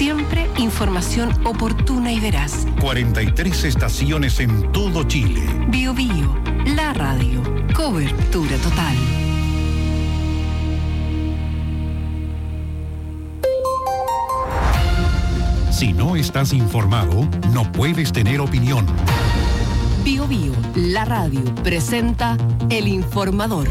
Siempre información oportuna y veraz. 43 estaciones en todo Chile. Bio Bio, la radio. Cobertura total. Si no estás informado, no puedes tener opinión. Bio Bio, la radio, presenta El Informador.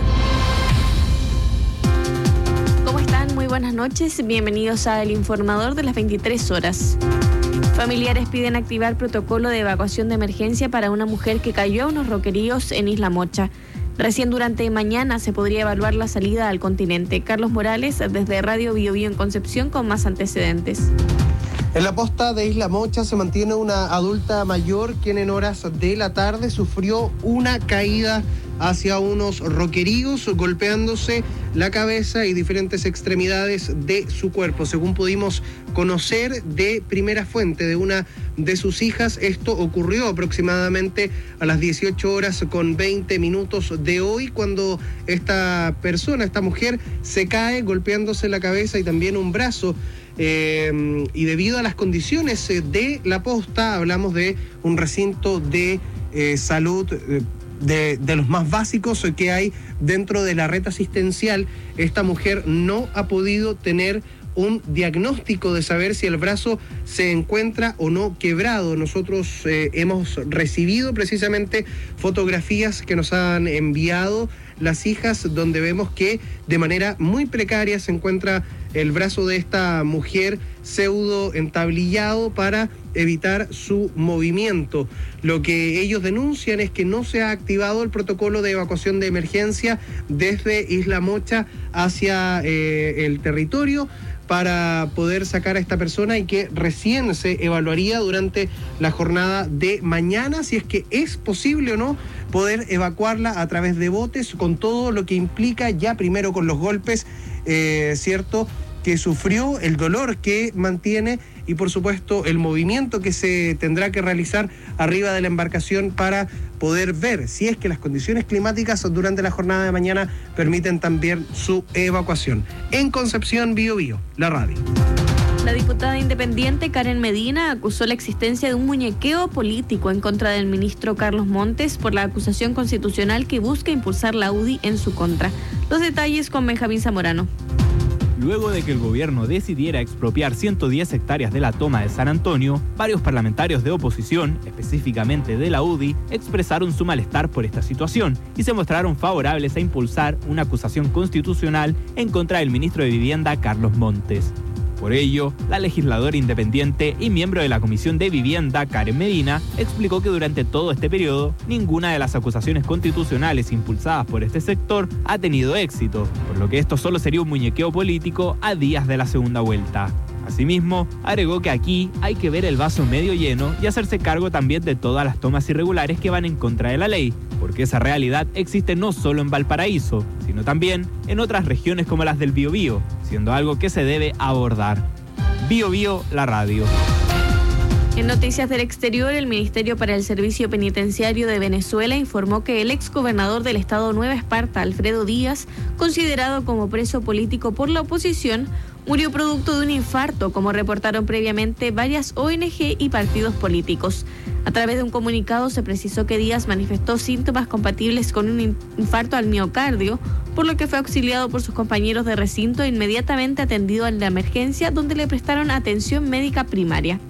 ¿Cómo están? Muy buenas noches. Bienvenidos a El Informador de las 23 horas. Familiares piden activar protocolo de evacuación de emergencia para una mujer que cayó a unos roqueríos en Isla Mocha. Recién durante mañana se podría evaluar la salida al continente. Carlos Morales, desde Radio Bio Bio en Concepción, con más antecedentes. En la posta de Isla Mocha se mantiene una adulta mayor quien en horas de la tarde sufrió una caída hacia unos roqueríos, golpeándose la cabeza y diferentes extremidades de su cuerpo. Según pudimos conocer de primera fuente de una de sus hijas, esto ocurrió aproximadamente a las 18 horas con 20 minutos de hoy, cuando esta mujer, se cae golpeándose la cabeza y también un brazo. Y debido a las condiciones de la posta, hablamos de un recinto de salud de los más básicos que hay dentro de la red asistencial. Esta mujer no ha podido tener un diagnóstico de saber si el brazo se encuentra o no quebrado. Nosotros hemos recibido precisamente fotografías que nos han enviado las hijas, donde vemos que de manera muy precaria se encuentra el brazo de esta mujer pseudo entablillado para evitar su movimiento. Lo que ellos denuncian es que no se ha activado el protocolo de evacuación de emergencia desde Isla Mocha hacia el territorio para poder sacar a esta persona, y que recién se evaluaría durante la jornada de mañana si es que es posible o no poder evacuarla a través de botes, con todo lo que implica, ya primero con los golpes, ¿cierto?, que sufrió, el dolor que mantiene y por supuesto el movimiento que se tendrá que realizar arriba de la embarcación para poder ver si es que las condiciones climáticas durante la jornada de mañana permiten también su evacuación. En Concepción, Bio Bio, la radio. La diputada independiente Karen Medina acusó la existencia de un muñequeo político en contra del ministro Carlos Montes por la acusación constitucional que busca impulsar la UDI en su contra. Los detalles con Benjamín Zamorano. Luego de que el gobierno decidiera expropiar 110 hectáreas de la toma de San Antonio, varios parlamentarios de oposición, específicamente de la UDI, expresaron su malestar por esta situación y se mostraron favorables a impulsar una acusación constitucional en contra del ministro de Vivienda, Carlos Montes. Por ello, la legisladora independiente y miembro de la Comisión de Vivienda, Karen Medina, explicó que durante todo este periodo, ninguna de las acusaciones constitucionales impulsadas por este sector ha tenido éxito, por lo que esto solo sería un muñequeo político a días de la segunda vuelta. Asimismo, agregó que aquí hay que ver el vaso medio lleno y hacerse cargo también de todas las tomas irregulares que van en contra de la ley, porque esa realidad existe no solo en Valparaíso, sino también en otras regiones como las del Biobío, siendo algo que se debe abordar. Bio Bio, la radio. En noticias del exterior, el Ministerio para el Servicio Penitenciario de Venezuela informó que el exgobernador del estado Nueva Esparta, Alfredo Díaz, considerado como preso político por la oposición, murió producto de un infarto, como reportaron previamente varias ONG y partidos políticos. A través de un comunicado se precisó que Díaz manifestó síntomas compatibles con un infarto al miocardio, por lo que fue auxiliado por sus compañeros de recinto e inmediatamente atendido en la emergencia, donde le prestaron atención médica primaria.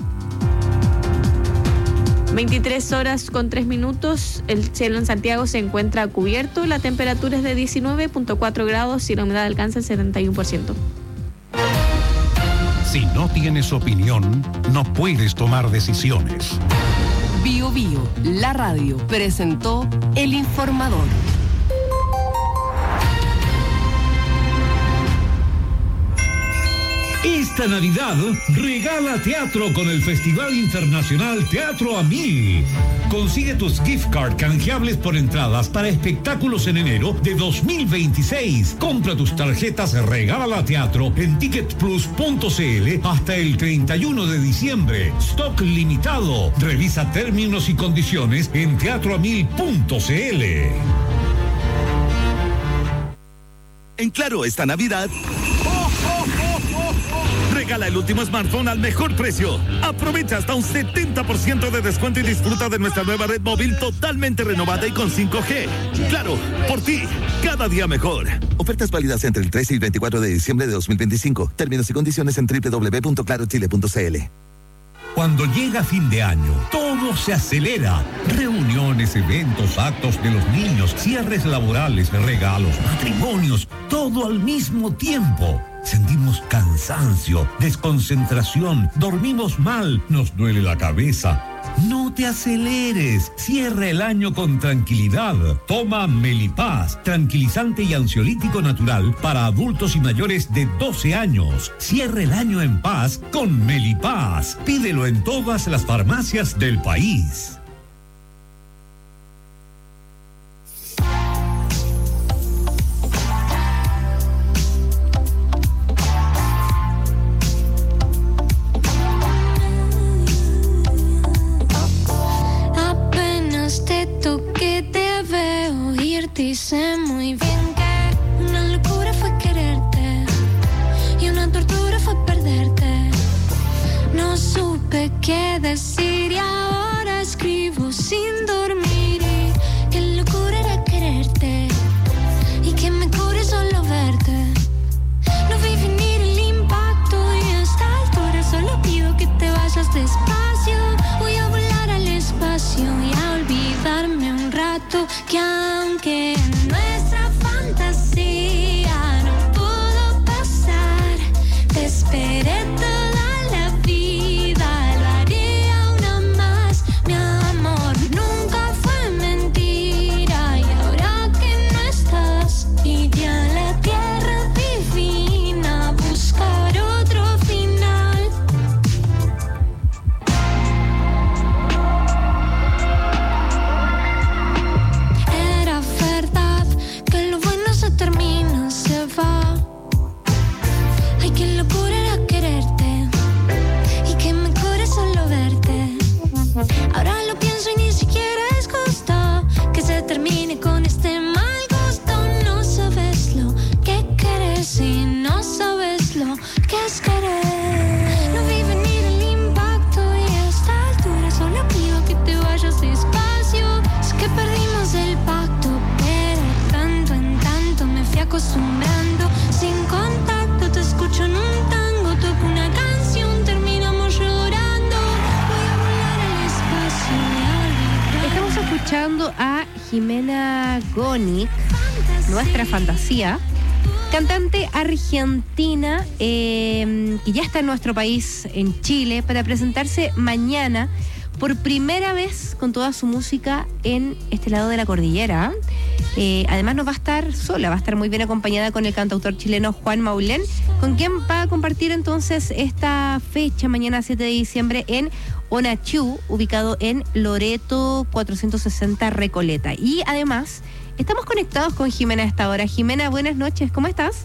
23 horas con 3 minutos, el cielo en Santiago se encuentra cubierto, la temperatura es de 19.4 grados y la humedad alcanza el 71%. Si no tienes opinión, no puedes tomar decisiones. Bio Bio, la radio, presentó El Informador. Esta Navidad regala teatro con el Festival Internacional Teatro a Mil. Consigue tus gift card canjeables por entradas para espectáculos en enero de 2026. Compra tus tarjetas Regala Teatro en ticketplus.cl hasta el 31 de diciembre. Stock limitado. Revisa términos y condiciones en teatroamil.cl. En Claro esta Navidad, Regala el último smartphone al mejor precio. Aprovecha hasta un 70% de descuento y disfruta de nuestra nueva red móvil totalmente renovada y con 5G. Claro, por ti, cada día mejor. Ofertas válidas entre el 13 y 24 de diciembre de 2025. Términos y condiciones en www.clarochile.cl. Cuando llega fin de año, todo se acelera. Reuniones, eventos, actos de los niños, cierres laborales, regalos, matrimonios, todo al mismo tiempo. Sentimos cansancio, desconcentración, dormimos mal, nos duele la cabeza. No te aceleres, cierra el año con tranquilidad. Toma Melipaz, tranquilizante y ansiolítico natural para adultos y mayores de 12 años. Cierra el año en paz con Melipaz. Pídelo en todas las farmacias del país. Y sé muy bien que una locura fue quererte y una tortura fue perderte. No supe qué decir y ahora escribo sin dormir. Y qué locura era quererte y que me cure solo verte. No vi venir el impacto y a esta altura solo pido que te vayas despacio. Voy a volar al espacio y a olvidarme un rato que aunque nuestra fantasía no pudo pasar, te esperé toda la vida, lo haría una más. Mi amor nunca fue mentira y ahora que no estás, iré a la tierra divina a buscar otro final. Era verdad que lo bueno se termina, se va. Ay, qué locura era quererte y que me cure solo verte. Ahora lo pienso y ni siquiera es justo que se termine con este mal gusto. No sabes lo que quieres y no sabes lo que es querer. No vi venir el impacto y a esta altura solo pido que te vayas despacio. Es que perdimos el pacto, pero tanto en tanto me fui acostumbrando. Sin contacto te escucho en un tango, toco una canción, terminamos llorando. Voy a volar al espacio y a olvidar. Estamos escuchando a Jimena Gónic, Nuestra Fantasía, cantante argentina que ya está en nuestro país, en Chile, para presentarse mañana por primera vez con toda su música en este lado de la cordillera. Además no va a estar sola, va a estar muy bien acompañada con el cantautor chileno Juan Maulén, con quien va a compartir entonces esta fecha mañana 7 de diciembre en Onachú, ubicado en Loreto 460 Recoleta. Y además estamos conectados con Jimena a esta hora. Jimena, buenas noches, ¿cómo estás?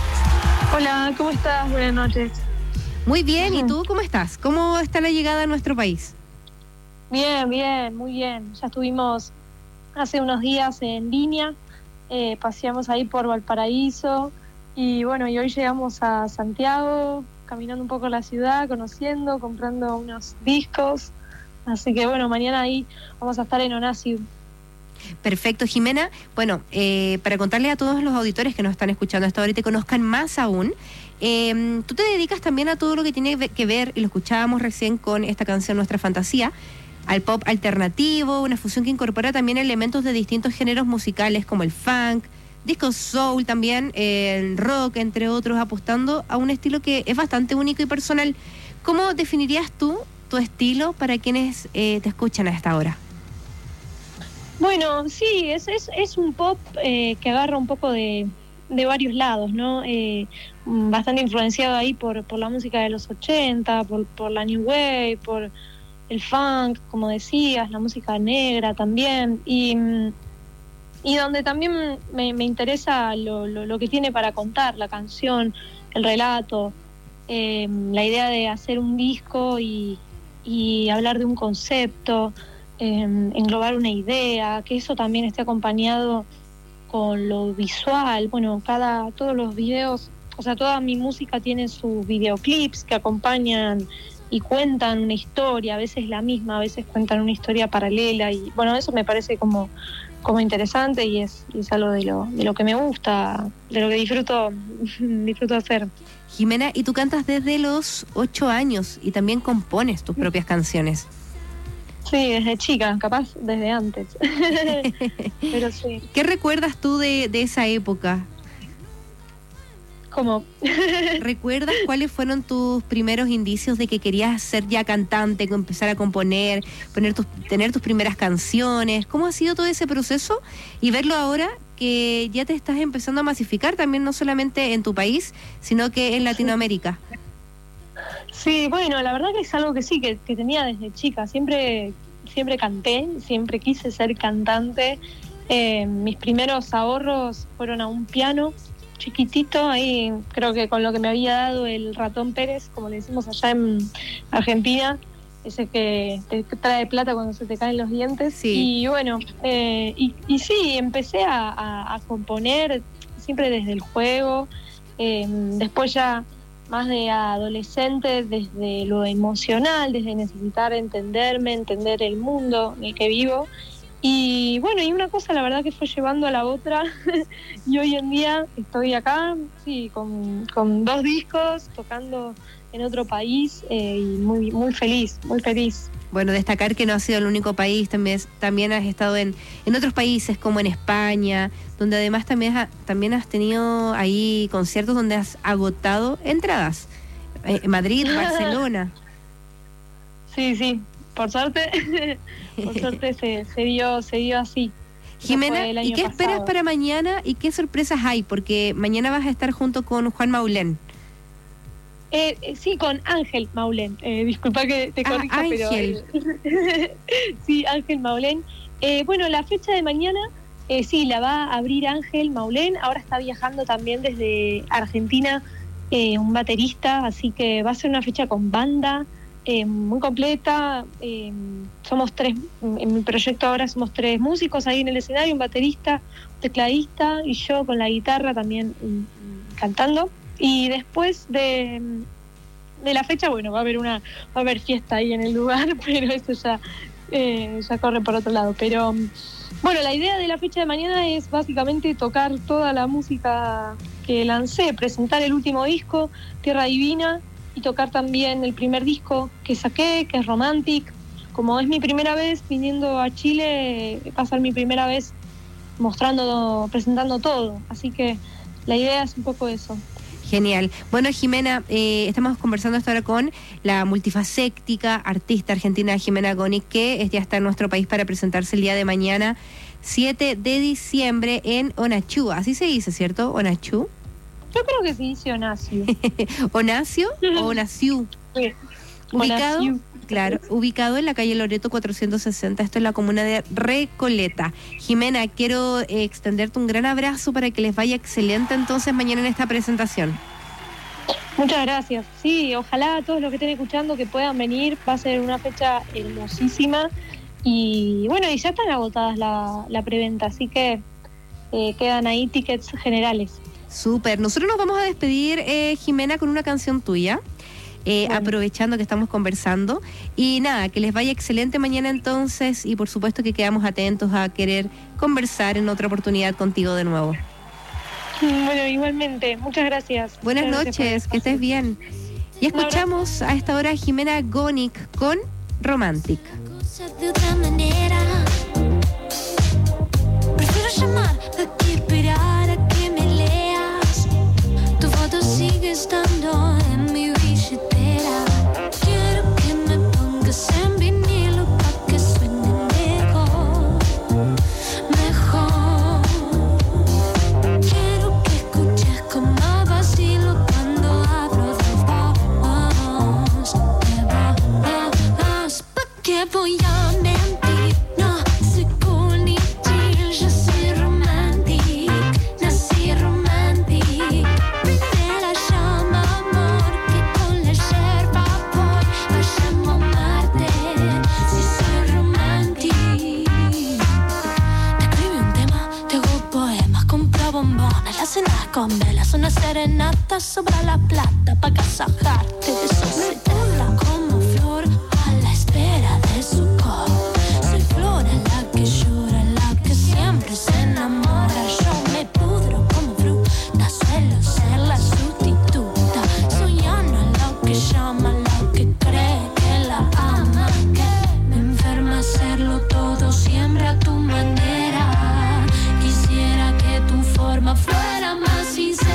Hola, ¿cómo estás? Buenas noches. Muy bien, ¿y tú cómo estás? ¿Cómo está la llegada a nuestro país? Bien, bien, muy bien. Ya estuvimos hace unos días en línea, paseamos ahí por Valparaíso y bueno, y hoy llegamos a Santiago, caminando un poco la ciudad, conociendo, comprando unos discos, así que bueno, mañana ahí vamos a estar en Onasiu. Perfecto, Jimena. Bueno, para contarle a todos los auditores que nos están escuchando hasta ahora y te conozcan más aún, tú te dedicas también a todo lo que tiene que ver, y lo escuchábamos recién con esta canción Nuestra Fantasía, al pop alternativo, una fusión que incorpora también elementos de distintos géneros musicales como el funk, disco soul también, el rock, entre otros, apostando a un estilo que es bastante único y personal. ¿Cómo definirías tú tu estilo para quienes te escuchan a esta hora? Bueno, sí, es un pop que agarra un poco de varios lados, ¿no? Bastante influenciado ahí por la música de los 80, por la New Wave, por el funk, como decías, la música negra también, y donde también me interesa lo que tiene para contar la canción, el relato, la idea de hacer un disco y hablar de un concepto, englobar una idea, que eso también esté acompañado con lo visual. Bueno, todos los videos o sea, toda mi música tiene sus videoclips que acompañan y cuentan una historia, a veces la misma, a veces cuentan una historia paralela, y bueno, eso me parece como interesante, y es algo de lo que me gusta, de lo que disfruto hacer. Jimena, y tú cantas desde los 8 años y también compones tus propias canciones. Sí, desde chica, capaz desde antes. Pero sí. ¿Qué recuerdas tú de esa época? ¿Cómo? ¿Recuerdas cuáles fueron tus primeros indicios de que querías ser ya cantante, empezar a componer, tener tus primeras canciones? ¿Cómo ha sido todo ese proceso? Y verlo ahora que ya te estás empezando a masificar también, no solamente en tu país, sino que en Latinoamérica. Sí, bueno, la verdad que es algo que sí, que tenía desde chica. Siempre canté, siempre quise ser cantante. Mis primeros ahorros fueron a un piano chiquitito, ahí creo que con lo que me había dado el ratón Pérez, como le decimos allá en Argentina, ese que te trae plata cuando se te caen los dientes. Sí. Y bueno, y sí, empecé a componer siempre desde el juego, después ya más de adolescente, desde lo emocional, desde necesitar entenderme, entender el mundo en el que vivo. Y bueno, y una cosa la verdad que fue llevando a la otra y hoy en día estoy acá, sí, con 2 discos, tocando en otro país, y muy, muy feliz, muy feliz. Bueno, destacar que no has sido el único país, también has estado en otros países como en España, donde además también has tenido ahí conciertos donde has agotado entradas. Madrid, Barcelona. Sí, por suerte se dio así. Jimena, ¿y qué esperas para mañana y qué sorpresas hay? Porque mañana vas a estar junto con Juan Maulén. Sí, con Ángel Maulén. Disculpa que te corrija, Ángel. Pero sí, Ángel Maulén. Bueno, la fecha de mañana, sí, la va a abrir Ángel Maulén. Ahora está viajando también desde Argentina un baterista, así que va a ser una fecha con banda muy completa. Somos 3, en mi proyecto ahora somos 3 músicos ahí en el escenario, un baterista, un tecladista y yo con la guitarra también cantando. Y después de la fecha, bueno, va a haber fiesta ahí en el lugar, pero eso ya corre por otro lado. Pero bueno, la idea de la fecha de mañana es básicamente tocar toda la música que lancé, presentar el último disco, Tierra Divina, y tocar también el primer disco que saqué, que es Romantic. Como es mi primera vez viniendo a Chile, va a ser mi primera vez presentando todo. Así que la idea es un poco eso. Genial. Bueno, Jimena, estamos conversando hasta ahora con la multifacética artista argentina Jimena Gónic, que ya está en nuestro país para presentarse el día de mañana, 7 de diciembre, en Onachú. Así se dice, ¿cierto? Onachú. Yo creo que se dice Onacio. ¿Onacio o Onaciú? Sí. Ubicado, Onaciú. claro, ubicado en la calle Loreto 460, esto es la comuna de Recoleta. Jimena, quiero extenderte un gran abrazo para que les vaya excelente entonces mañana en esta presentación. Muchas gracias. Sí, ojalá todos los que estén escuchando que puedan venir, va a ser una fecha hermosísima y bueno, y ya están agotadas la preventa, así que quedan ahí tickets generales. Súper, nosotros nos vamos a despedir, Jimena, con una canción tuya. Bueno. Aprovechando que estamos conversando y nada, que les vaya excelente mañana entonces y por supuesto que quedamos atentos a querer conversar en otra oportunidad contigo de nuevo. Bueno, igualmente, muchas gracias. Buenas noches, que estés bien. Y escuchamos a esta hora a Jimena Gónic con Romantic. De otra manera, prefiero llamar a que esperar a que me leas. Tu foto sigue estando en mi billetera. Quiero que me pongas en vinilo pa' que suene mejor. Quiero que escuches como vacilo cuando hablo de vos. ¿Pa' qué voy a mentir? No soy cool ni chill, yo soy romántica. serenata sobra la plata pa' casajarte de sociedad. Como flor a la espera de su cor. Soy flor a la que llora, la que siempre se enamora. Yo me pudro como fruta, suelo ser la sustituta. Soy Ana, la que llama, la que cree que la ama. Que me enferma hacerlo todo siempre a tu manera. Quisiera que tu forma fuera más sincera.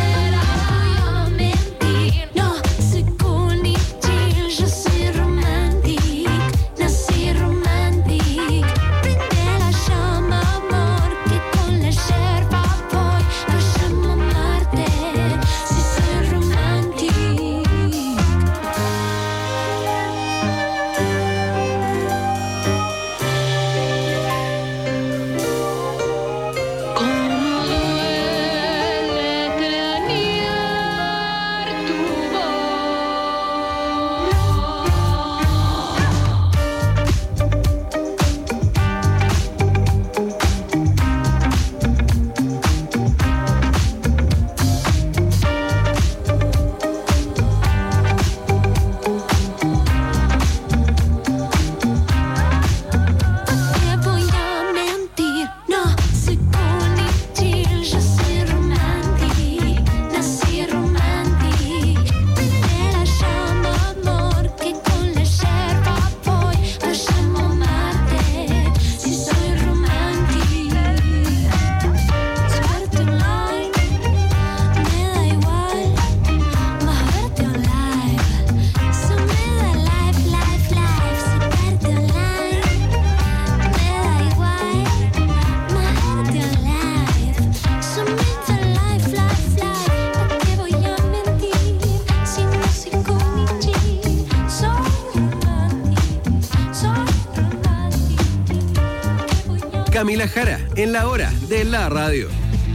Camila Jara, en la hora de la radio.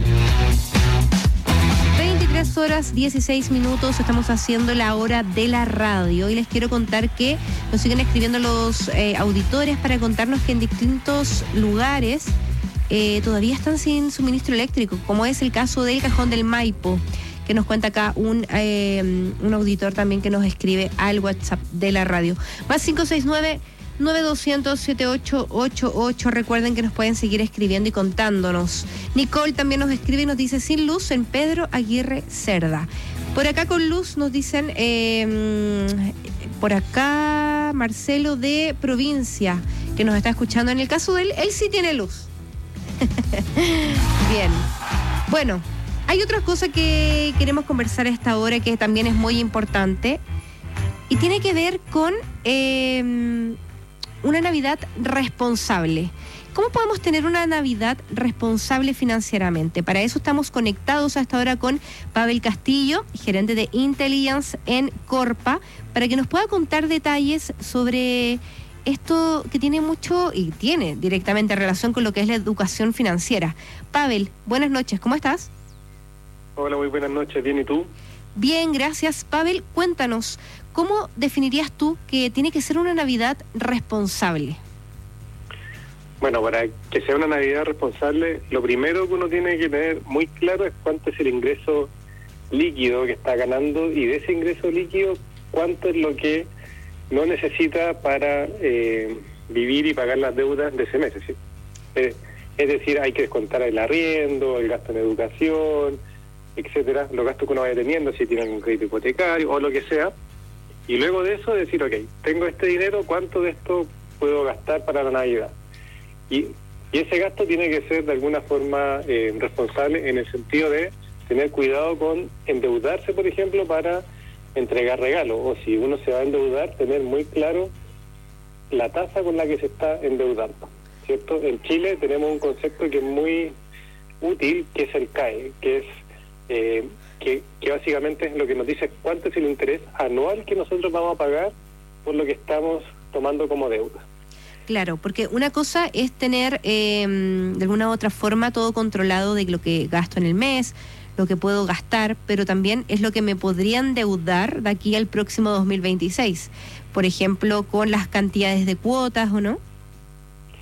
23 horas 16 minutos, estamos haciendo la hora de la radio y les quiero contar que nos siguen escribiendo los auditores para contarnos que en distintos lugares todavía están sin suministro eléctrico, como es el caso del Cajón del Maipo, que nos cuenta acá un auditor también que nos escribe al WhatsApp de la radio. Más 569-9200-7888. Recuerden que nos pueden seguir escribiendo y contándonos. Nicole también nos escribe y nos dice: sin luz en Pedro Aguirre Cerda. Por acá con luz nos dicen, por acá Marcelo de Provincia, que nos está escuchando. En el caso de él sí tiene luz. Bien. Bueno, hay otra cosa que queremos conversar a esta hora que también es muy importante y tiene que ver con una Navidad responsable. ¿Cómo podemos tener una Navidad responsable financieramente? Para eso estamos conectados a esta hora con Pavel Castillo, gerente de Intelligence en Corpa, para que nos pueda contar detalles sobre esto que tiene mucho y tiene directamente relación con lo que es la educación financiera. Pavel, buenas noches, ¿cómo estás? Hola, muy buenas noches, ¿bien y tú? Bien, gracias. Pavel, cuéntanos, ¿cómo definirías tú que tiene que ser una Navidad responsable? Bueno, para que sea una Navidad responsable, lo primero que uno tiene que tener muy claro es cuánto es el ingreso líquido que está ganando, y de ese ingreso líquido, cuánto es lo que no necesita para vivir y pagar las deudas de ese mes. ¿Sí? Es decir, hay que descontar el arriendo, el gasto en educación, etcétera, los gastos que uno vaya teniendo, si tiene algún crédito hipotecario o lo que sea, y luego de eso decir, ok, tengo este dinero, ¿cuánto de esto puedo gastar para la Navidad? Y ese gasto tiene que ser de alguna forma responsable, en el sentido de tener cuidado con endeudarse, por ejemplo, para entregar regalos, o si uno se va a endeudar, tener muy claro la tasa con la que se está endeudando, ¿cierto? En Chile tenemos un concepto que es muy útil, que es el CAE, que es que básicamente es lo que nos dice cuánto es el interés anual que nosotros vamos a pagar por lo que estamos tomando como deuda. Claro, porque una cosa es tener de alguna u otra forma todo controlado de lo que gasto en el mes, lo que puedo gastar, pero también es lo que me podrían endeudar de aquí al próximo 2026, por ejemplo, con las cantidades de cuotas, ¿o no?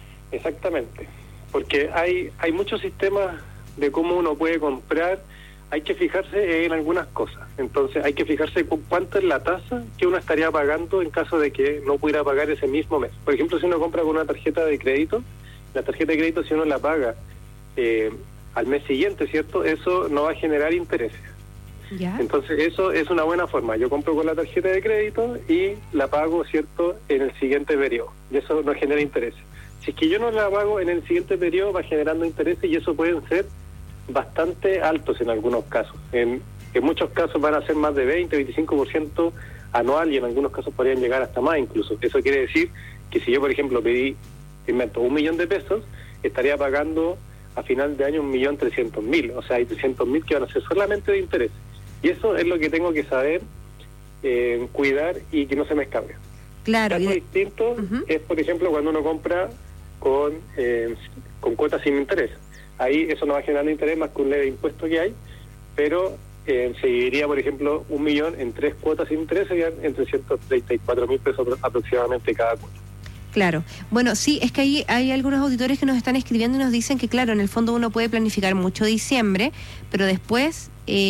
Exactamente, porque hay muchos sistemas de cómo uno puede comprar hay que fijarse en algunas cosas. Entonces hay que fijarse con cuánto es la tasa que uno estaría pagando en caso de que no pudiera pagar ese mismo mes. Por ejemplo, si uno compra con una tarjeta de crédito, la tarjeta de crédito, si uno la paga al mes siguiente, ¿cierto? Eso no va a generar intereses. ¿Ya? Entonces eso es una buena forma. Yo compro con la tarjeta de crédito y la pago, ¿cierto?, en el siguiente periodo. Y eso no genera intereses. Si es que yo no la pago en el siguiente periodo, va generando intereses y eso pueden ser bastante altos en algunos casos. En muchos casos van a ser más de 20, 25% anual y en algunos casos podrían llegar hasta más incluso. Eso quiere decir que si yo, por ejemplo, pedí, invento, 1 millón de pesos, estaría pagando a final de año 1.300.000. O sea, hay 300.000 que van a ser solamente de interés. Y eso es lo que tengo que saber, cuidar y que no se me escape. Claro. Caso distinto es, por ejemplo, cuando uno compra con cuotas sin interés. Ahí eso no va a generar interés más que un leve impuesto que hay, pero se dividiría, por ejemplo, 1 millón en 3 cuotas sin interés, serían entre 134.000 pesos aproximadamente cada cuota. Claro. Bueno, sí, es que ahí hay algunos auditores que nos están escribiendo y nos dicen que, claro, en el fondo uno puede planificar mucho diciembre, pero después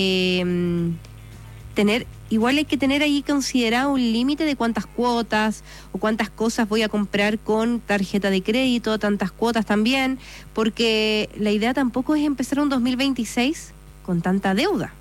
igual hay que tener ahí considerado un límite de cuántas cuotas o cuántas cosas voy a comprar con tarjeta de crédito, tantas cuotas también, porque la idea tampoco es empezar un 2026 con tanta deuda.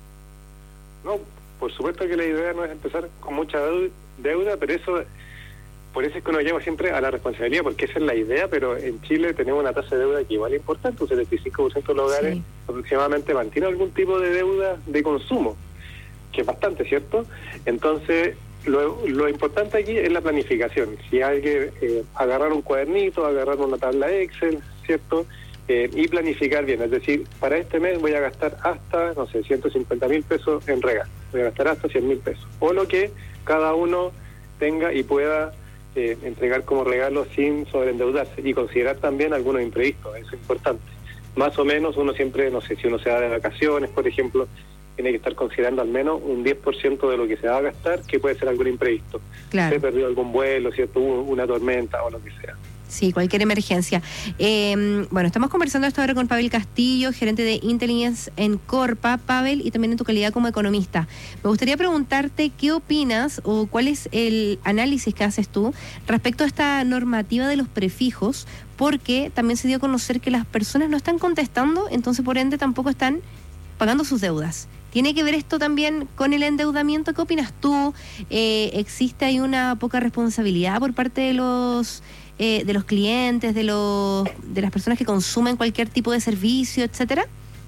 No, por supuesto que la idea no es empezar con mucha deuda, pero por eso es que uno lleva siempre a la responsabilidad, porque esa es la idea, pero en Chile tenemos una tasa de deuda que igual es importante, un 75% de los hogares aproximadamente mantiene algún tipo de deuda de consumo, que es bastante, ¿cierto? Entonces, lo importante aquí es la planificación. Si hay que agarrar un cuadernito, agarrar una tabla Excel, ¿cierto? Y planificar bien, es decir, para este mes voy a gastar hasta, 150.000 pesos en regalo, voy a gastar hasta 100.000 pesos, o lo que cada uno tenga y pueda entregar como regalo sin sobreendeudarse, y considerar también algunos imprevistos, eso es importante. Más o menos uno siempre, si uno se va de vacaciones, por ejemplo, tiene que estar considerando al menos un 10% de lo que se va a gastar, que puede ser algún imprevisto. Claro. Se perdió algún vuelo, ¿cierto? Hubo una tormenta o lo que sea. Sí, cualquier emergencia. Bueno, estamos conversando esto ahora con Pavel Castillo, gerente de Intelligence en Corpa. Pavel, y también en tu calidad como economista. Me gustaría preguntarte qué opinas o cuál es el análisis que haces tú respecto a esta normativa de los prefijos, porque también se dio a conocer que las personas no están contestando, entonces por ende tampoco están pagando sus deudas. ¿Tiene que ver esto también con el endeudamiento? ¿Qué opinas tú? ¿Existe ahí una poca responsabilidad por parte de los clientes, de las personas que consumen cualquier tipo de servicio, etcétera?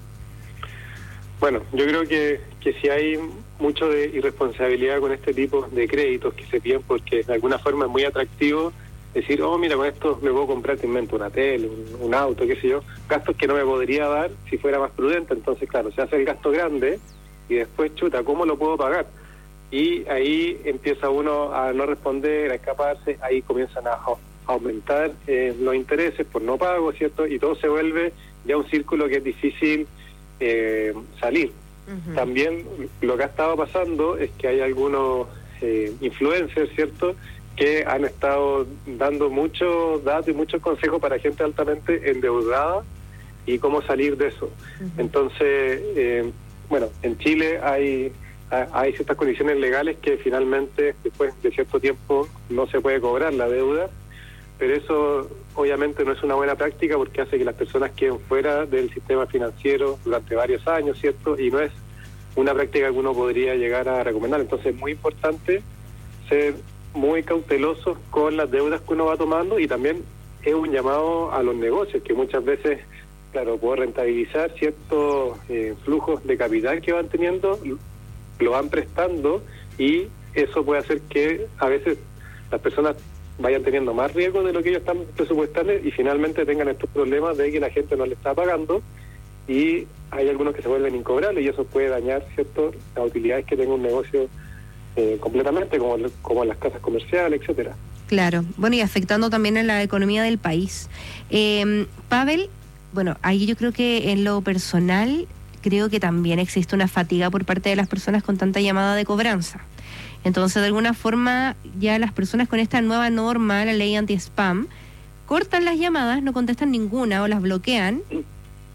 Bueno, yo creo que sí hay mucho de irresponsabilidad con este tipo de créditos que se piden, porque de alguna forma es muy atractivo decir, mira, con esto me puedo comprar, te invento, una tele, un auto, qué sé yo, gastos que no me podría dar si fuera más prudente. Entonces, claro, se hace el gasto grande y después, chuta, ¿cómo lo puedo pagar? Y ahí empieza uno a no responder, a escaparse, ahí comienzan a aumentar los intereses por no pago, ¿cierto? Y todo se vuelve ya un círculo que es difícil salir. Uh-huh. También lo que ha estado pasando es que hay algunos influencers, ¿cierto?, que han estado dando muchos datos y muchos consejos para gente altamente endeudada y cómo salir de eso. Uh-huh. Entonces, bueno, en Chile hay ciertas condiciones legales que finalmente después de cierto tiempo no se puede cobrar la deuda, pero eso obviamente no es una buena práctica porque hace que las personas queden fuera del sistema financiero durante varios años, ¿cierto? Y no es una práctica que uno podría llegar a recomendar. Entonces es muy importante ser muy cautelosos con las deudas que uno va tomando, y también es un llamado a los negocios que muchas veces, claro, por rentabilizar ciertos flujos de capital que van teniendo, lo van prestando, y eso puede hacer que a veces las personas vayan teniendo más riesgo de lo que ellos están presupuestando y finalmente tengan estos problemas de que la gente no le está pagando y hay algunos que se vuelven incobrables, y eso puede dañar, ¿cierto?, las utilidades que tenga un negocio completamente, como las casas comerciales, etcétera. Claro, bueno, y afectando también a la economía del país. Pavel, bueno, ahí yo creo que en lo personal creo que también existe una fatiga por parte de las personas con tanta llamada de cobranza. Entonces, de alguna forma, ya las personas con esta nueva norma, la ley anti-spam, cortan las llamadas, no contestan ninguna o las bloquean,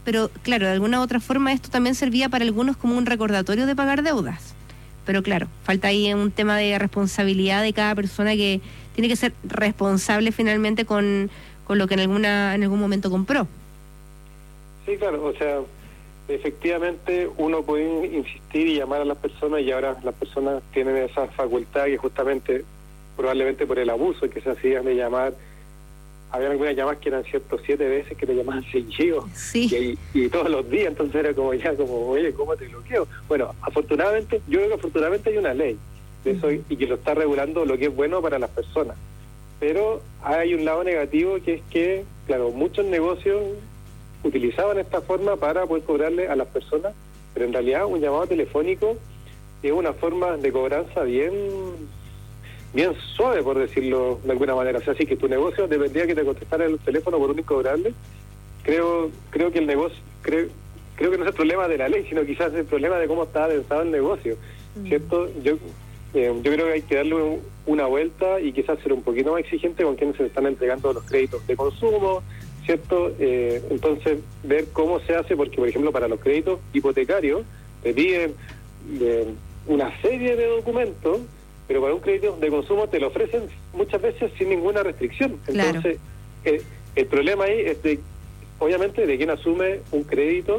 pero claro, de alguna u otra forma esto también servía para algunos como un recordatorio de pagar deudas. Pero claro, falta ahí un tema de responsabilidad de cada persona que tiene que ser responsable finalmente con lo que en algún momento compró. Sí, claro, o sea, efectivamente uno puede insistir y llamar a las personas, y ahora las personas tienen esa facultad que justamente, probablemente por el abuso que se hacían de llamar, había algunas llamadas que eran 107 veces que te llamaban seguido, sí. y todos los días, entonces era como oye, ¿cómo te bloqueo? Bueno, afortunadamente, yo creo que afortunadamente hay una ley de eso y que lo está regulando lo que es bueno para las personas, pero hay un lado negativo que es que, claro, muchos negocios utilizaban esta forma para poder cobrarle a las personas, pero en realidad un llamado telefónico es una forma de cobranza bien suave, por decirlo de alguna manera. O sea, si que tu negocio dependía que te contestara el teléfono por un incobrable, creo que el negocio, creo que no es el problema de la ley, sino quizás es el problema de cómo está pensado el negocio, ¿cierto? Yo creo que hay que darle una vuelta y quizás ser un poquito más exigente con quienes se están entregando los créditos de consumo, ¿cierto? Entonces, ver cómo se hace, porque, por ejemplo, para los créditos hipotecarios, te piden una serie de documentos, pero para un crédito de consumo te lo ofrecen muchas veces sin ninguna restricción. Entonces, claro, el problema ahí es obviamente, de quien asume un crédito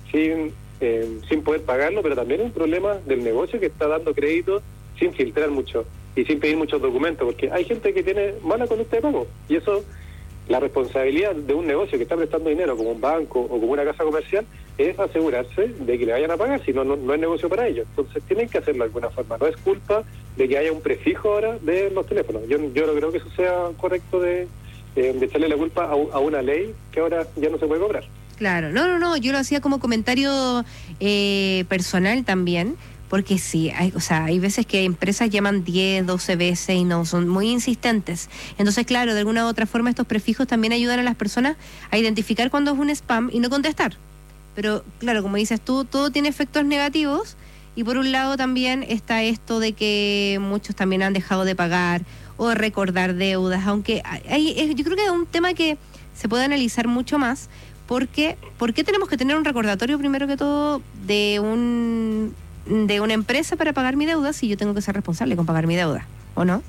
sin poder pagarlo, pero también es un problema del negocio que está dando crédito sin filtrar mucho y sin pedir muchos documentos, porque hay gente que tiene mala conducta de pago, y eso, la responsabilidad de un negocio que está prestando dinero, como un banco o como una casa comercial, es asegurarse de que le vayan a pagar, si no es negocio para ellos. Entonces tienen que hacerlo de alguna forma. No es culpa de que haya un prefijo ahora de los teléfonos. Yo no creo que eso sea correcto de echarle la culpa a una ley que ahora ya no se puede cobrar. Claro, no, yo lo hacía como comentario personal también, porque sí, hay veces que empresas llaman 10, 12 veces y no son muy insistentes. Entonces, claro, de alguna u otra forma estos prefijos también ayudan a las personas a identificar cuando es un spam y no contestar. Pero, claro, como dices tú, todo tiene efectos negativos, y por un lado también está esto de que muchos también han dejado de pagar o de recordar deudas, aunque yo creo que es un tema que se puede analizar mucho más, porque ¿por qué tenemos que tener un recordatorio primero que todo de una empresa para pagar mi deuda si yo tengo que ser responsable con pagar mi deuda, ¿o no?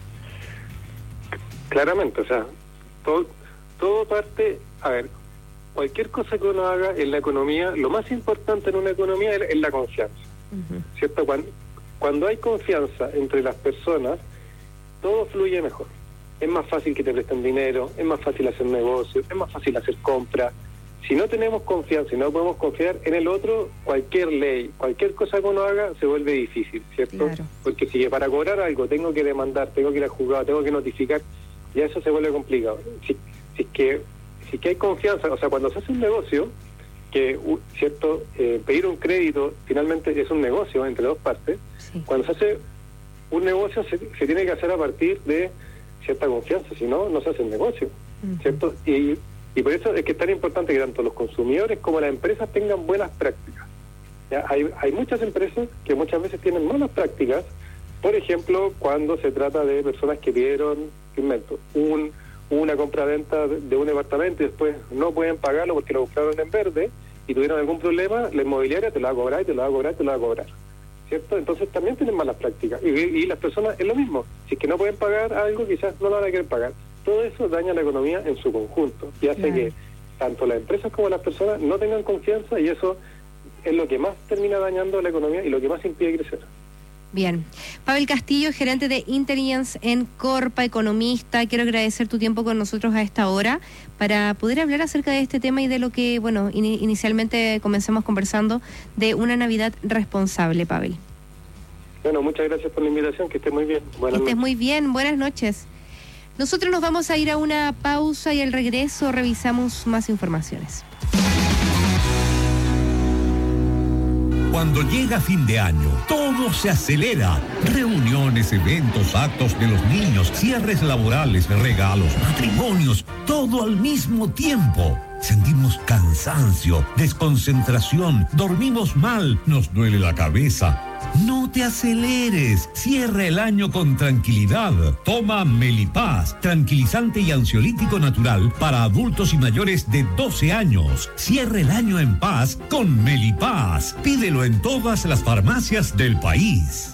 Claramente, o sea, todo parte, a ver, cualquier cosa que uno haga en la economía, lo más importante en una economía es la confianza, ¿cierto? Cuando hay confianza entre las personas, todo fluye mejor. Es más fácil que te presten dinero, es más fácil hacer negocios, es más fácil hacer compras. Si no tenemos confianza y no podemos confiar en el otro, cualquier ley, cualquier cosa que uno haga se vuelve difícil, ¿cierto? Claro. Porque si para cobrar algo tengo que demandar, tengo que ir al juzgado, tengo que notificar, ya eso se vuelve complicado. Si es que hay confianza, o sea, cuando se hace un negocio, que cierto, pedir un crédito finalmente es un negocio entre dos partes, sí. Cuando se hace un negocio se tiene que hacer a partir de cierta confianza, si no, no se hace el negocio, ¿cierto? Y por eso es que es tan importante que tanto los consumidores como las empresas tengan buenas prácticas. ¿Ya? Hay muchas empresas que muchas veces tienen malas prácticas, por ejemplo, cuando se trata de personas que pidieron, una compra-venta de un departamento y después no pueden pagarlo porque lo compraron en verde y tuvieron algún problema, la inmobiliaria te lo va a cobrar y te lo va a cobrar y te lo va a cobrar, ¿cierto? Entonces también tienen malas prácticas. Y las personas es lo mismo. Si es que no pueden pagar algo, quizás no lo van a querer pagar. Todo eso daña la economía en su conjunto y hace que tanto las empresas como las personas no tengan confianza, y eso es lo que más termina dañando la economía y lo que más impide crecer. Bien. Pavel Castillo, gerente de Intelligence en Corpa, economista, quiero agradecer tu tiempo con nosotros a esta hora para poder hablar acerca de este tema y de lo que, bueno, inicialmente comenzamos conversando de una Navidad responsable, Pavel. Bueno, muchas gracias por la invitación, que estés muy bien. Buenas noches. Muy bien, buenas noches. Nosotros nos vamos a ir a una pausa y al regreso revisamos más informaciones. Cuando llega fin de año, todo se acelera. Reuniones, eventos, actos de los niños, cierres laborales, regalos, matrimonios, todo al mismo tiempo. Sentimos cansancio, desconcentración, dormimos mal, nos duele la cabeza. No te aceleres. Cierra el año con tranquilidad. Toma Melipaz, tranquilizante y ansiolítico natural para adultos y mayores de 12 años. Cierra el año en paz con Melipaz. Pídelo en todas las farmacias del país.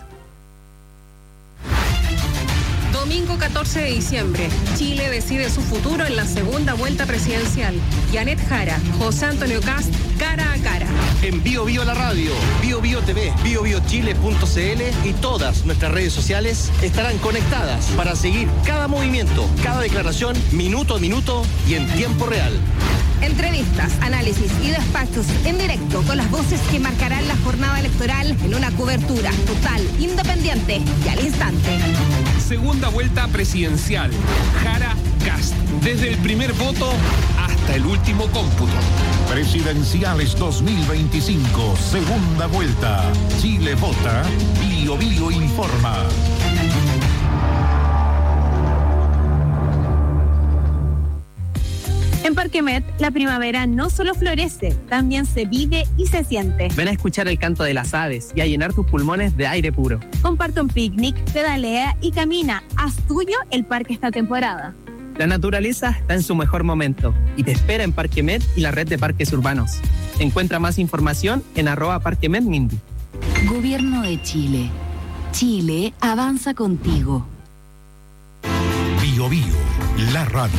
Domingo 14 de diciembre, Chile decide su futuro en la segunda vuelta presidencial. Janet Jara, José Antonio Kast, cara a cara. En Bio Bio la radio, Bio Bio TV, biobiochile.cl y todas nuestras redes sociales estarán conectadas para seguir cada movimiento, cada declaración, minuto a minuto y en tiempo real. Entrevistas, análisis y despachos en directo con las voces que marcarán la jornada electoral en una cobertura total, independiente y al instante. Segunda vuelta presidencial. Jara Kast. Desde el primer voto hasta el último cómputo. Presidenciales 2025, segunda vuelta. Chile vota, Bio Bio informa. En Parque Met, la primavera no solo florece, también se vive y se siente. Ven a escuchar el canto de las aves y a llenar tus pulmones de aire puro. Comparte un picnic, pedalea y camina. Haz tuyo el parque esta temporada. La naturaleza está en su mejor momento y te espera en Parque Met y la red de parques urbanos. Encuentra más información en @parquemetmindy. Gobierno de Chile. Chile avanza contigo. Bio Bio, la radio.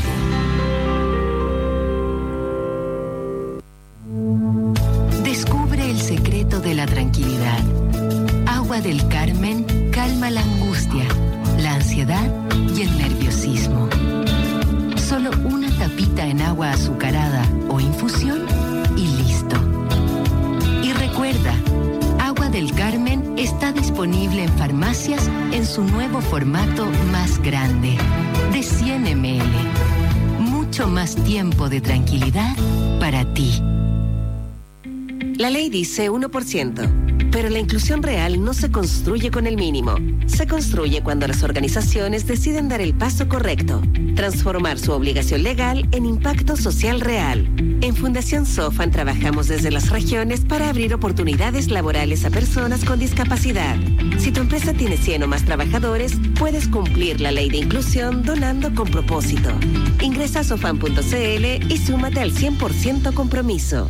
Descubre el secreto de la tranquilidad. Agua del Carmen calma la angustia, la ansiedad y el nerviosismo. Solo una tapita en agua azucarada o infusión y listo. Y recuerda, Agua del Carmen está disponible en farmacias en su nuevo formato más grande, de 100 ml. Mucho más tiempo de tranquilidad para ti. La ley dice 1%, pero la inclusión real no se construye con el mínimo. Se construye cuando las organizaciones deciden dar el paso correcto, transformar su obligación legal en impacto social real. En Fundación Sofan trabajamos desde las regiones para abrir oportunidades laborales a personas con discapacidad. Si tu empresa tiene 100 o más trabajadores, puedes cumplir la ley de inclusión donando con propósito. Ingresa a sofan.cl y súmate al 100% compromiso.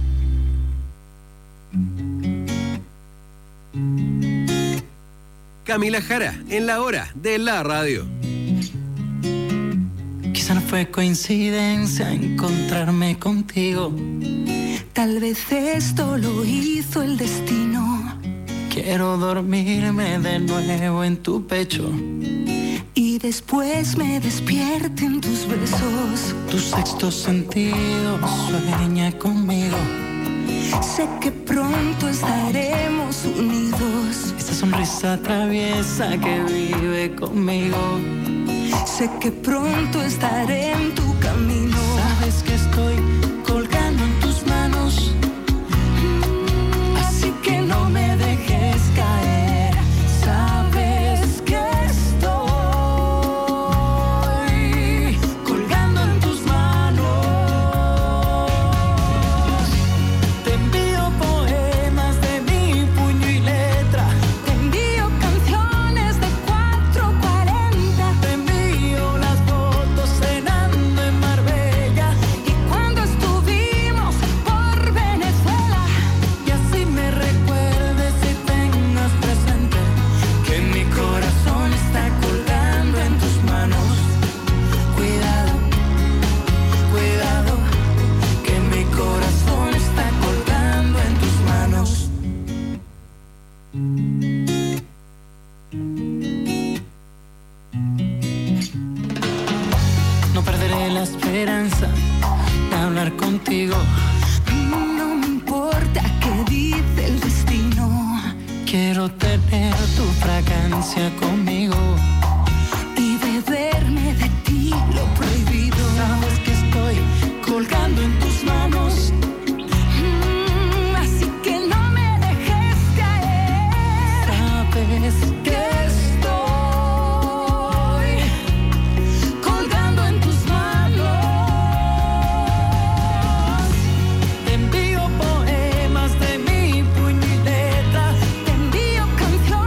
Camila Jara, en la hora de la radio. Quizá no fue coincidencia encontrarme contigo. Tal vez esto lo hizo el destino. Quiero dormirme de nuevo en tu pecho y después me despierten tus besos. Tu sexto sentido sueña conmigo. Sé que pronto estaremos unidos. Esa sonrisa traviesa que vive conmigo. Sé que pronto estaré en tu camino. Sabes que estoy colgando en tus manos. Así que no me dejes caer. Sabes que estoy colgando en tus manos. Te envío poemas de mi puño y letra. Te envío canciones de 440. Te envío las fotos cenando en Marbella y cuando estuvimos por Venezuela. Y así me recuerdes y tengas presente que mi corazón está colgando en tus manos. Cuidado, cuidado, que mi corazón está colgando en tus manos. No perderé la esperanza de hablar contigo. No me importa qué dice el destino. Quiero tener tu fragancia conmigo y beberme de ti lo prohibido. Sabes que estoy colgando en tus manos. Así que no me dejes caer. Sabes que estoy colgando en tus manos. Te envío poemas de mi puño y letra. Te envío canciones.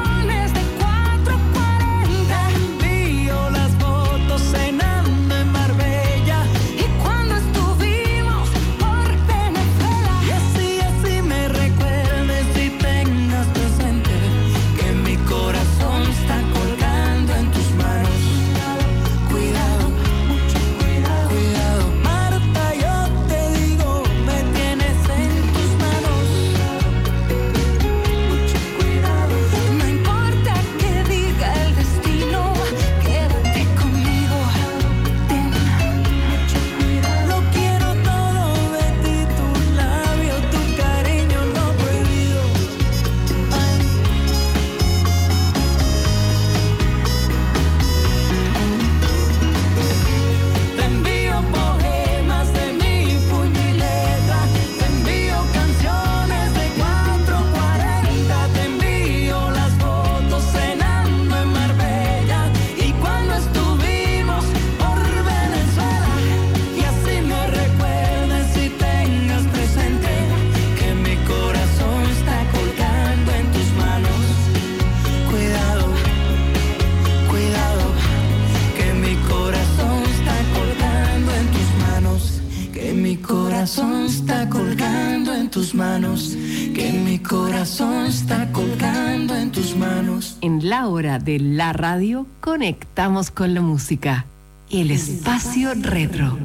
manos, que mi corazón está colgando en tus manos. En la hora de la radio, conectamos con la música. El espacio retro.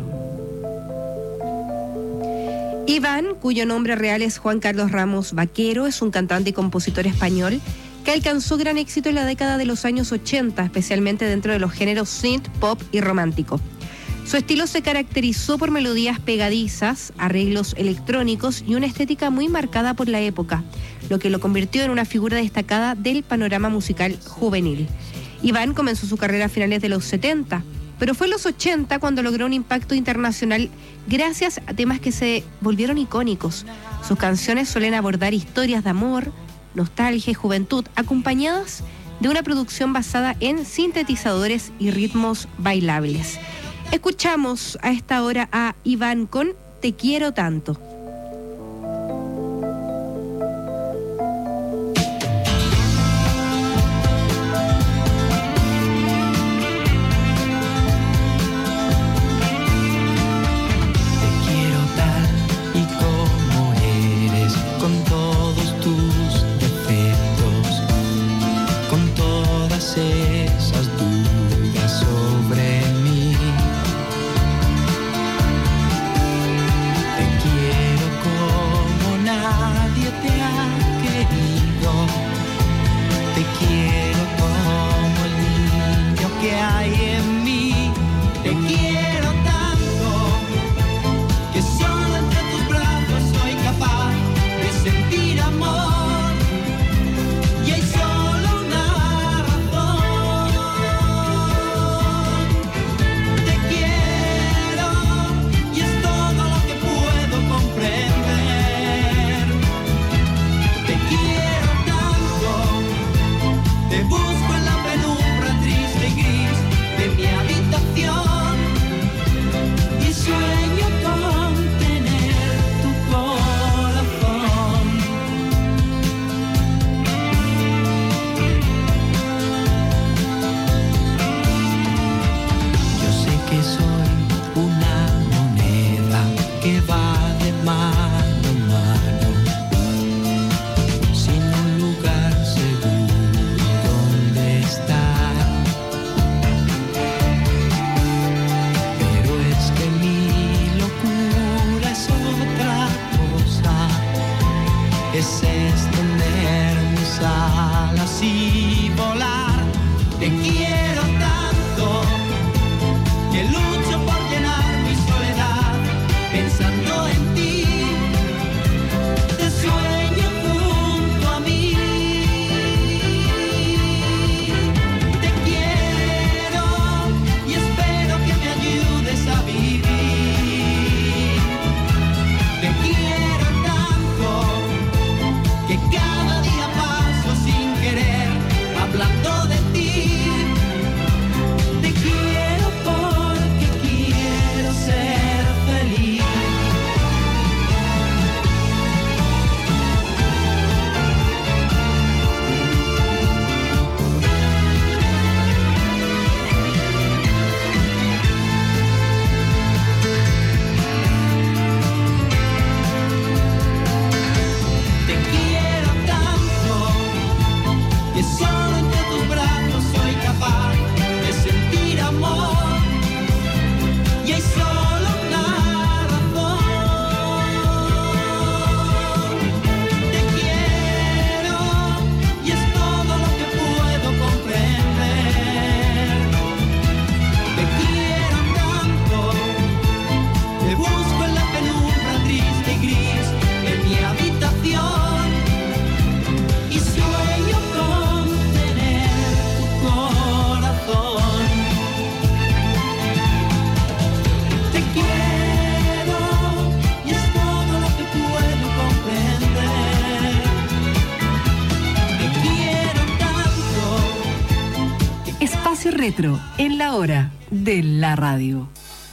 Iván, cuyo nombre real es Juan Carlos Ramos Vaquero, es un cantante y compositor español que alcanzó gran éxito en la década de los años 80, especialmente dentro de los géneros synth, pop y romántico. Su estilo se caracterizó por melodías pegadizas, arreglos electrónicos y una estética muy marcada por la época, lo que lo convirtió en una figura destacada del panorama musical juvenil. Iván comenzó su carrera a finales de los 70, pero fue en los 80 cuando logró un impacto internacional gracias a temas que se volvieron icónicos. Sus canciones suelen abordar historias de amor, nostalgia y juventud, acompañadas de una producción basada en sintetizadores y ritmos bailables. Escuchamos a esta hora a Iván con Te quiero tanto. Retro en la hora de la radio.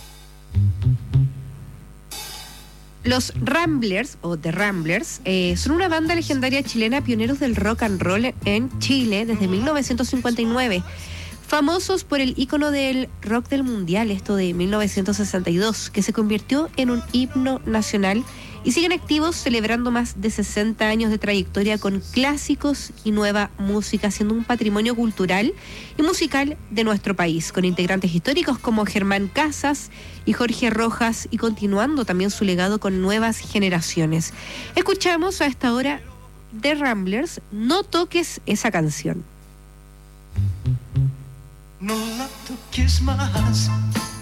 Los Ramblers, o The Ramblers, son una banda legendaria chilena, pioneros del rock and roll en Chile desde 1959. Famosos por el ícono del rock del mundial, esto de 1962, que se convirtió en un himno nacional y siguen activos celebrando más de 60 años de trayectoria con clásicos y nueva música, siendo un patrimonio cultural y musical de nuestro país, con integrantes históricos como Germán Casas y Jorge Rojas, y continuando también su legado con nuevas generaciones. Escuchamos a esta hora The Ramblers, No toques esa canción. No la toques más,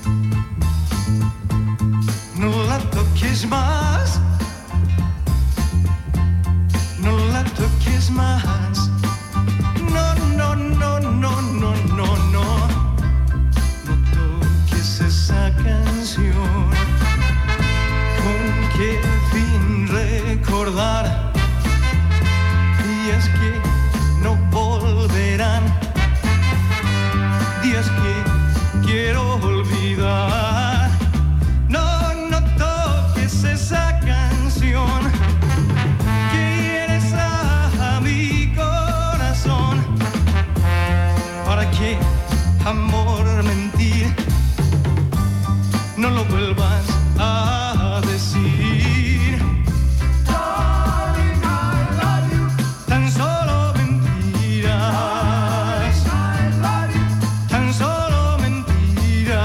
no la toques más, no la toques más, no, no, no, no, no, no, no, no toques esa canción. ¿Con qué fin recordar días que no volverán? Días que quiero olvidar. No, no toques esa canción que hieres a mi corazón. ¿Para qué, amor, mentir? No lo vuelvas a decir. Darling, I love you. Tan solo mentiras. Tan solo mentiras.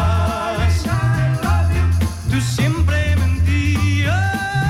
Tú siempre mentías.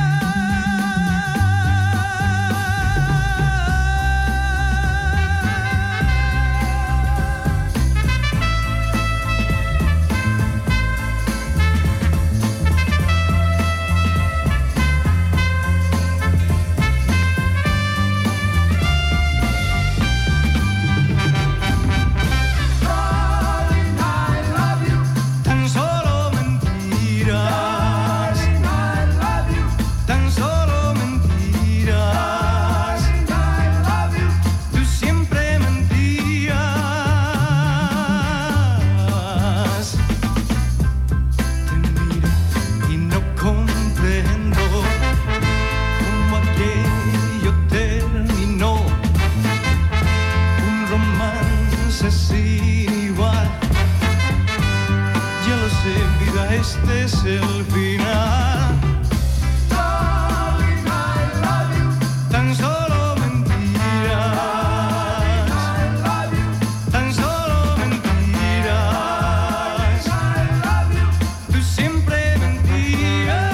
Tan solo mentiras. Tan solo mentiras. Tú siempre mentías. Te miro y no comprendo cómo aquello terminó. Un romance sin igual. Ya lo sé, vida, este es el final. Darling, I love you. Tan solo mentiras. Tan solo mentiras. Tú siempre mentías.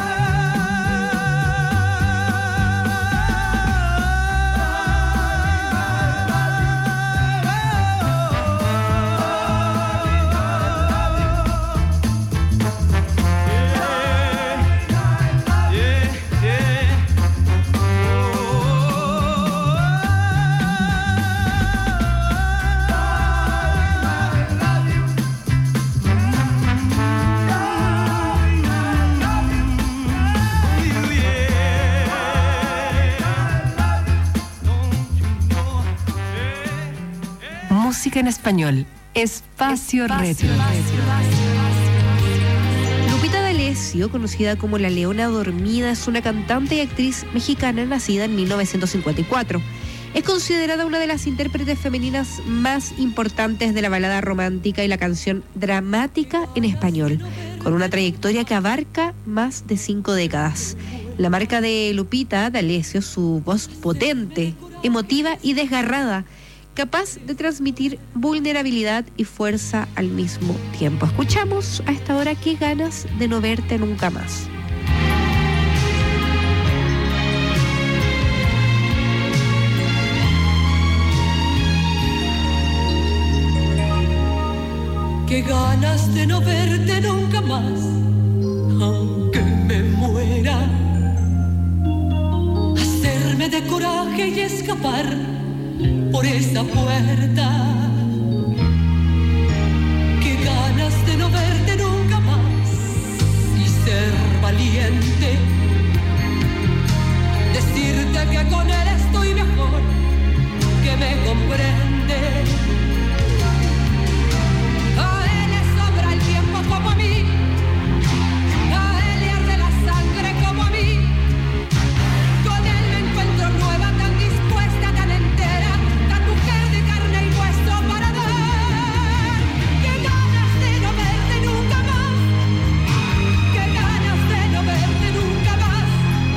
Música en español. Espacio Retro. Lupita D'Alessio, conocida como La Leona Dormida, es una cantante y actriz mexicana nacida en 1954. Es considerada una de las intérpretes femeninas más importantes de la balada romántica y la canción dramática en español, con una trayectoria que abarca más de 5 décadas. La marca de Lupita D'Alessio, su voz potente, emotiva y desgarrada, capaz de transmitir vulnerabilidad y fuerza al mismo tiempo. Escuchamos a esta hora Qué ganas de no verte nunca más. Qué ganas de no verte nunca más, aunque me muera. Hacerme de coraje y escapar por esa puerta. Qué ganas de no verte nunca más y ser valiente. Decirte que con él estoy mejor, que me comprende. A él le sobra el tiempo como a mí, a él le arde la sangre como a mí. Con él me encuentro nueva, tan dispuesta, tan entera, tan mujer de carne y hueso para dar. Qué ganas de no verte nunca más, qué ganas de no verte nunca más.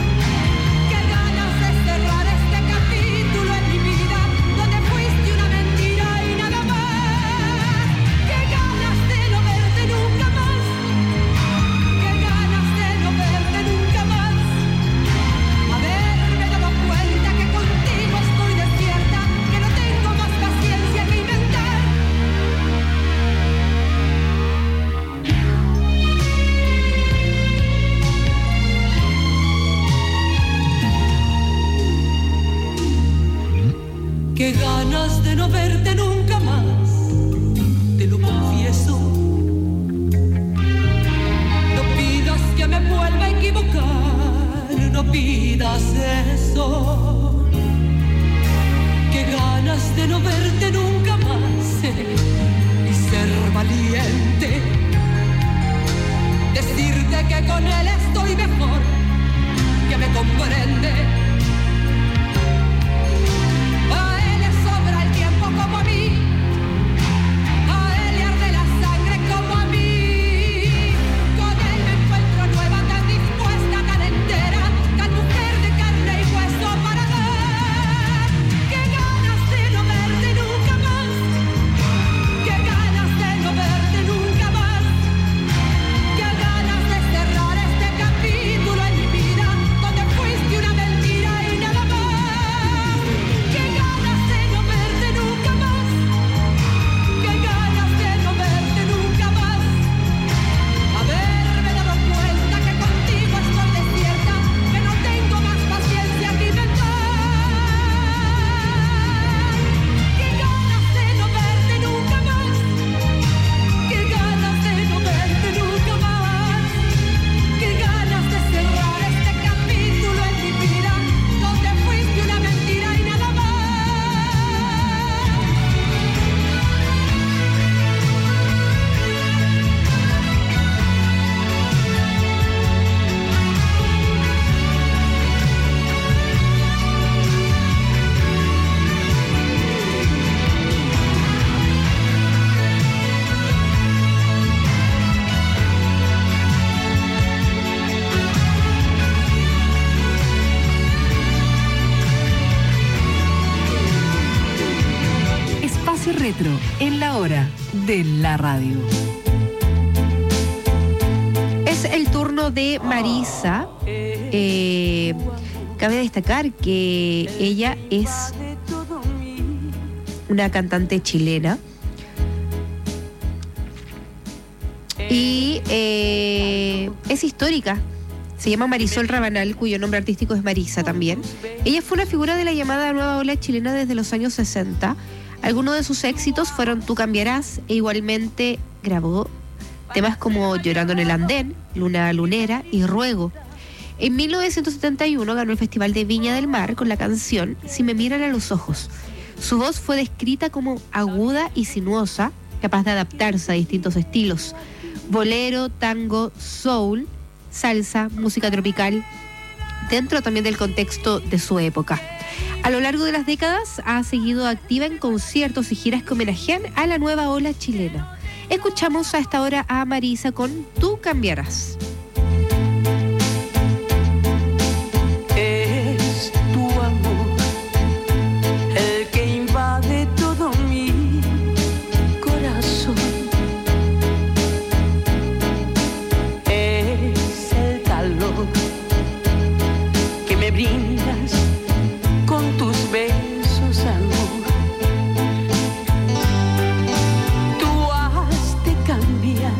Retro en la hora de la radio. Es el turno de Marisa. Cabe destacar que ella es una cantante chilena y es histórica. Se llama Marisol Rabanal, cuyo nombre artístico es Marisa también. Ella fue una figura de la llamada nueva ola chilena desde los años 60. Algunos de sus éxitos fueron Tú cambiarás, e igualmente grabó temas como Llorando en el Andén, Luna Lunera y Ruego. En 1971 ganó el Festival de Viña del Mar con la canción Si me miran a los ojos. Su voz fue descrita como aguda y sinuosa, capaz de adaptarse a distintos estilos: bolero, tango, soul, salsa, música tropical, dentro también del contexto de su época. A lo largo de las décadas ha seguido activa en conciertos y giras que homenajean a la nueva ola chilena. Escuchamos a esta hora a Marisa con Tú cambiarás. Es tu amor el que invade todo mi corazón. Es el calor que me brindas con tus besos, amor. Tú has de cambiar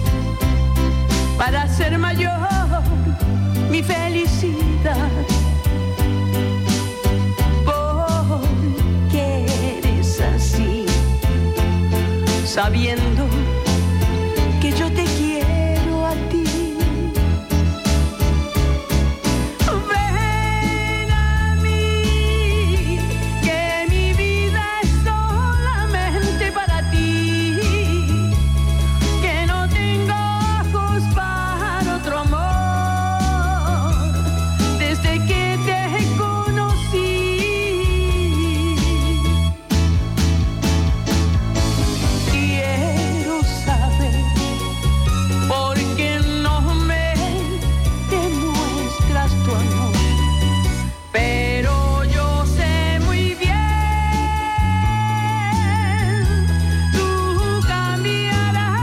para ser mayor mi felicidad, porque eres así, sabiendo que yo te quiero a ti. Ven a mí, que mi vida es solamente para ti, que no tengo ojos para otro amor. Desde que te conocí, quiero saber por qué no me demuestras tu amor. Pero yo sé muy bien, tú cambiarás.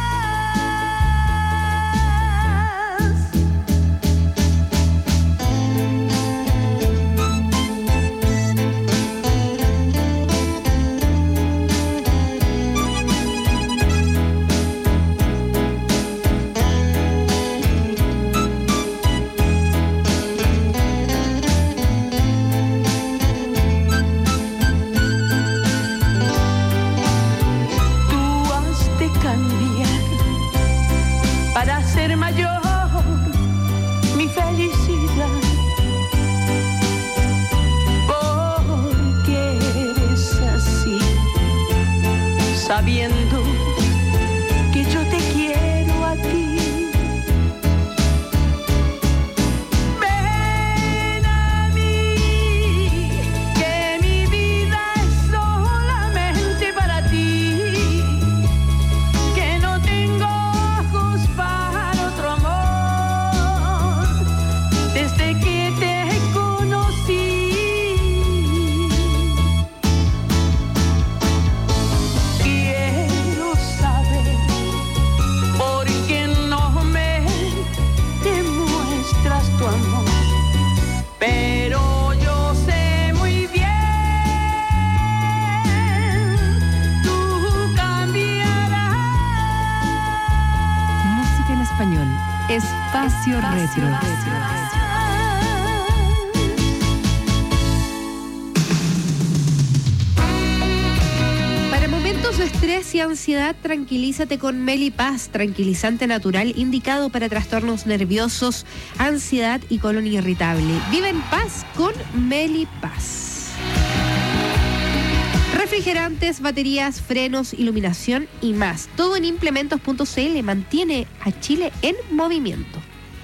Tú has de cambiar para ser mayor mi felicidad, porque eres así, sabiendo que yo te quiero a ti. Ven a mí, que mi vida es solamente para ti, que no tengo ojos para otro amor. Desde que te conocí, quiero saber por qué no me demuestras tu amor. Pero yo sé muy bien, tú cambiarás. Música en español. Espacio Retro. Para momentos de estrés y ansiedad, tranquilízate con Melipaz, tranquilizante natural indicado para trastornos nerviosos, ansiedad y colon irritable. Vive en paz con Melipaz. Refrigerantes, baterías, frenos, iluminación y más. Todo en implementos.cl mantiene a Chile en movimiento.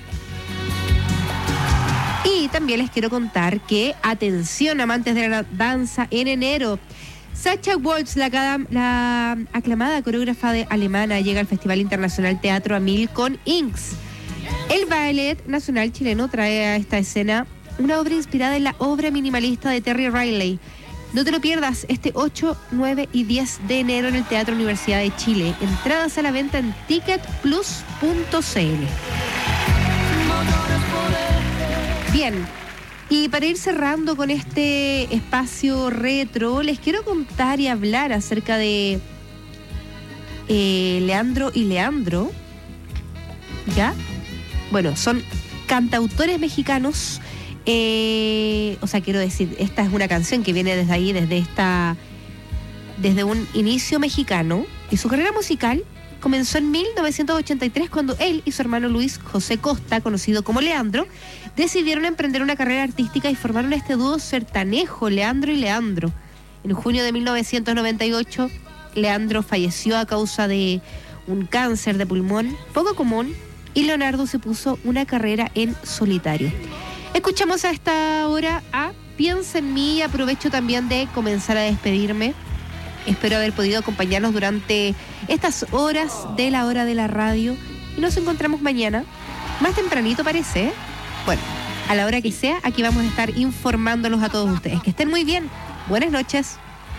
Y también les quiero contar que, atención amantes de la danza, en enero, Sacha Waltz, la aclamada coreógrafa alemana, llega al Festival Internacional Teatro Amil con Inks. El Ballet Nacional Chileno trae a esta escena una obra inspirada en la obra minimalista de Terry Riley. No te lo pierdas este 8, 9 y 10 de enero en el Teatro Universidad de Chile. Entradas a la venta en ticketplus.cl. Bien, y para ir cerrando con este espacio retro, les quiero contar y hablar acerca de Leandro y Leandro. ¿Ya? Bueno, son cantautores mexicanos. Quiero decir, esta es una canción que viene desde ahí, desde un inicio mexicano, y su carrera musical comenzó en 1983 cuando él y su hermano Luis José Costa, conocido como Leandro, decidieron emprender una carrera artística y formaron este dúo sertanejo, Leandro y Leandro. En junio de 1998, Leandro falleció a causa de un cáncer de pulmón poco común y Leonardo se puso una carrera en solitario. Escuchamos a esta hora a Piensa en mí y aprovecho también de comenzar a despedirme. Espero haber podido acompañarnos durante estas horas de la hora de la radio y nos encontramos mañana, más tempranito parece, ¿eh? Bueno, a la hora que sea, aquí vamos a estar informándolos a todos ustedes. Que estén muy bien. Buenas noches.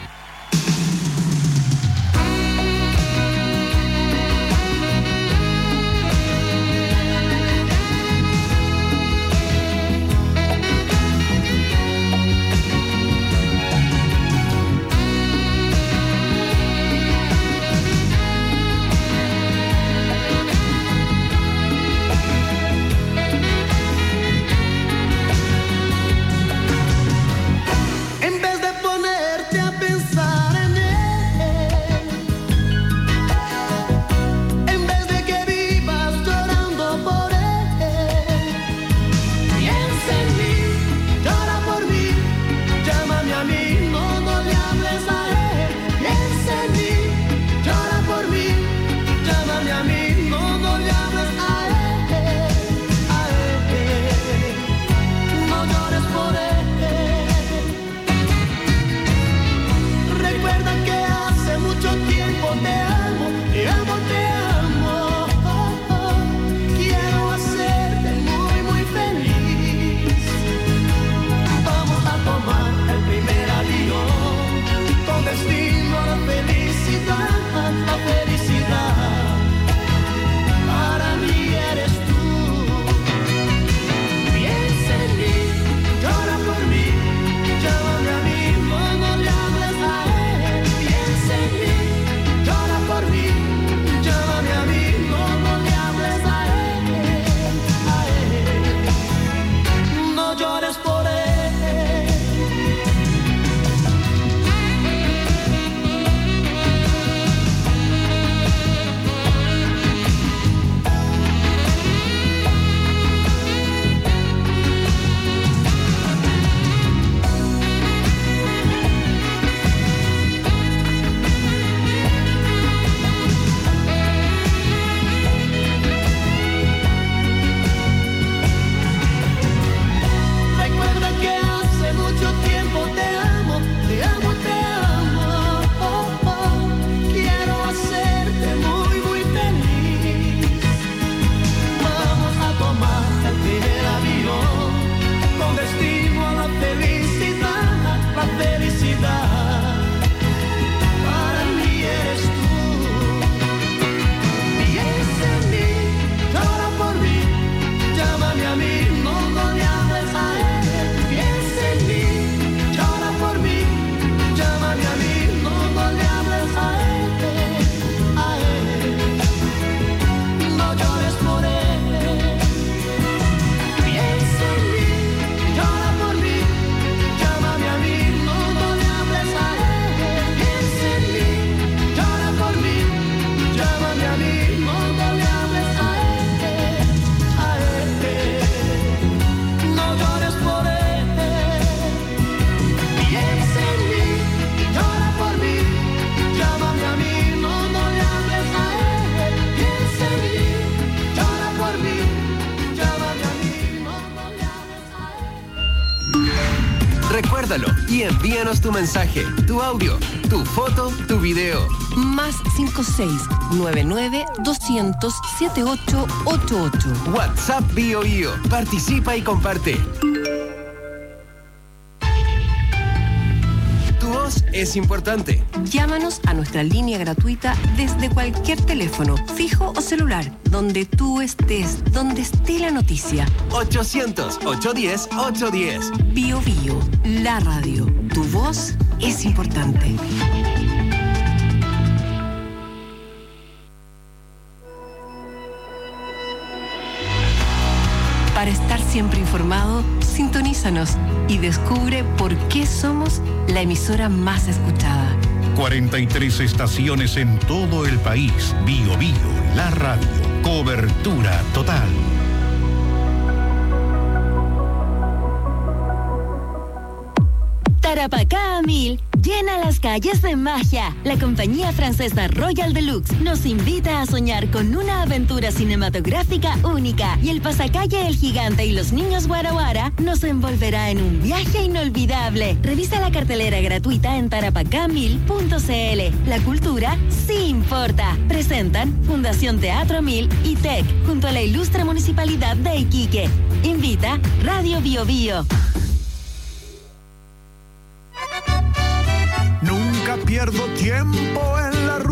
Recuérdalo y envíanos tu mensaje, tu audio, tu foto, tu video. Más 56-99-200-7888. WhatsApp Bio Bio. Participa y comparte. Tu es importante. Llámanos a nuestra línea gratuita desde cualquier teléfono, fijo o celular, donde tú estés, donde esté la noticia. 800-810-810. Bio Bio, la radio. Tu voz es importante. Para estar siempre informado, sintonízanos y descubre por qué somos la emisora más escuchada. 43 estaciones en todo el país. Bio Bio, la radio. Cobertura total. Tarapacá a 1000 llena las calles de magia. La compañía francesa Royal Deluxe nos invita a soñar con una aventura cinematográfica única y el pasacalle El Gigante y los Niños Guara Guara nos envolverá en un viaje inolvidable. Revisa la cartelera gratuita en tarapacá1000.cl. La cultura sí importa. Presentan Fundación Teatro 1000 y TEC junto a la ilustre Municipalidad de Iquique. Invita Radio Bio Bio. Nunca pierdo tiempo